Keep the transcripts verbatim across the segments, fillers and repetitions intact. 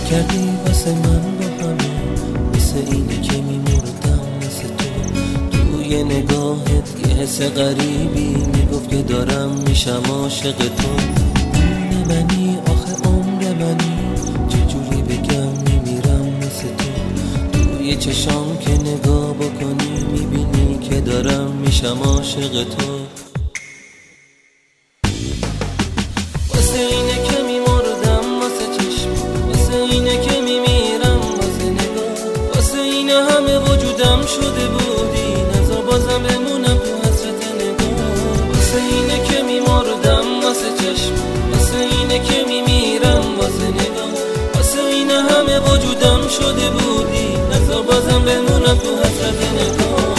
کردی واسه من با همین، مثل اینه که میمردم مثل تو. توی نگاهت یه حس غریبی میگفت که دارم میشم عاشق تو. عمر منی آخه عمر منی، چجوری بگم میمیرم مثل تو. توی چشام که نگاه بکنی میبینی که دارم میشم عاشق تو. واسه اینه که میمردم واسه چشم، واسه اینه که میمیرم واسه نگاه، واسه اینه همه وجودم شده بودی، نذار بازم بمونم تو حسرت نگاه. واسه اینه که میمردم واسه چشم، واسه اینه که میمیرم واسه نگاه، واسه اینه همه وجودم شده بودی، نذار بازم بمونم تو حسرت نگاه.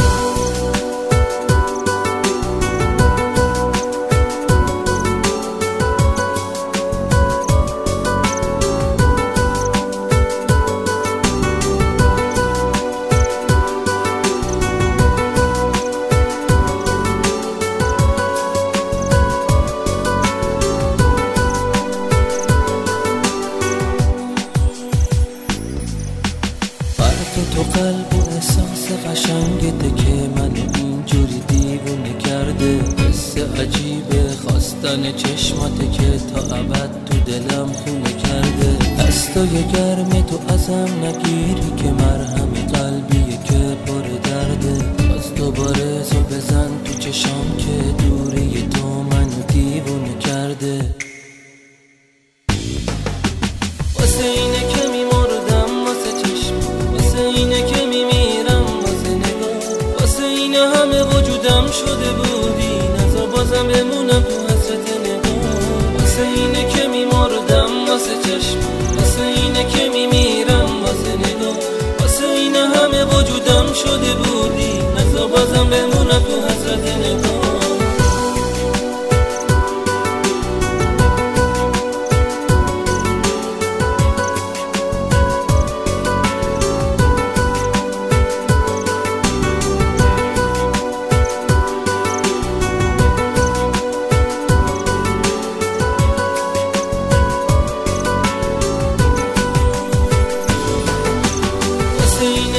تو قلب و احساس قشنگته که منو اینجوری دیوونه کرده. حس عجیبه خواستن چشماته که تا ابد تو دلم خونه کرده. دستای گرم تو ازم نگیری که مرهم قلبیه که پر درده. باز دوباره زل بزن تو چشام که دوری تو منو دیوونه کرده. واسه اینه که میمردم واسه چشم، واسه اینه که میمیرم واسه نگاه، واسه اینه همه وجودم شده بودی، نذار بازم بمونم تو حسرت نگاه. واسه اینه که میمردم واسه چشم، واسه اینه که میمیرم واسه نگاه، واسه اینه همه وجودم شده بودی، نذار بازم بمونم تو حسرت نگاه. واسه